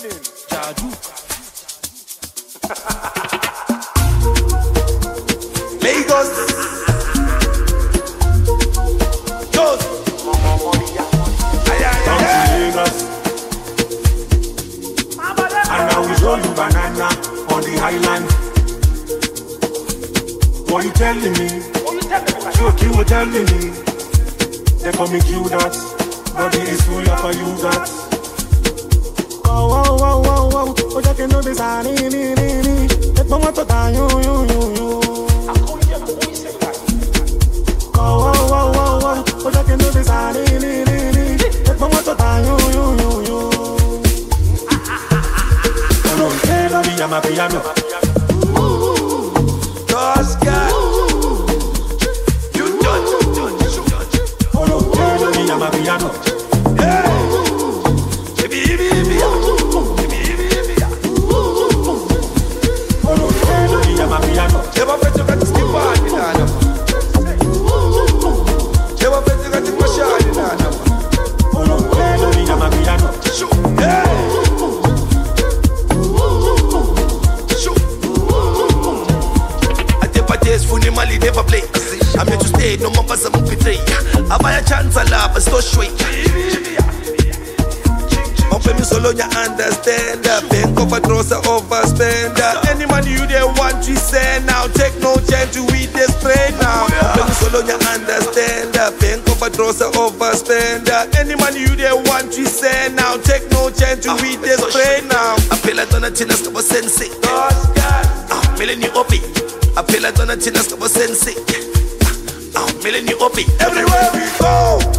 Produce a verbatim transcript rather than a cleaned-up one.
evening. Jaju. Lagos. Jos. Lagos. And now we roll you banana on the highland. What you telling me? What you were telling me? They call me Q that. Body is full of you that. Oh, oh, oh, oh, oh. Oh, you can know this. Ah, ni, ni, ni, ni. Let me want to die. You, you, you, you. Oh, oh, oh, oh, oh. Oh, you can know this. Ah, ni, ni, ni, ni. Let me want to die. You, you, you, you. Oh, no, hey, love me, I'm a piano. Cause God. I'm a piano. Hey, baby, baby, baby, baby, baby. Oh no, baby, I'm a piano. Never bet you got to skip on it, Nana. Never bet you got to push on it, Nana. Oh no, baby, I'm a piano. Hey, I take my days for the Mali never play. I'm here to stay, no more pass a movie tray. I buy a chance, I laugh, I still straight. Open me solo, you understand that. Bank of a grocer, overspender. Any money you there want, we send now. Take no chance to eat this spray now. Open me solo, you understand that. Bank of a grocer, overspender. Any money you there want, we send now. Take no chance to eat this spray now. I feel like Donatina Scabo Sensei. Ah, million you open. I feel like Donatina Scabo Sensei. Ah, million you open. Everywhere we go.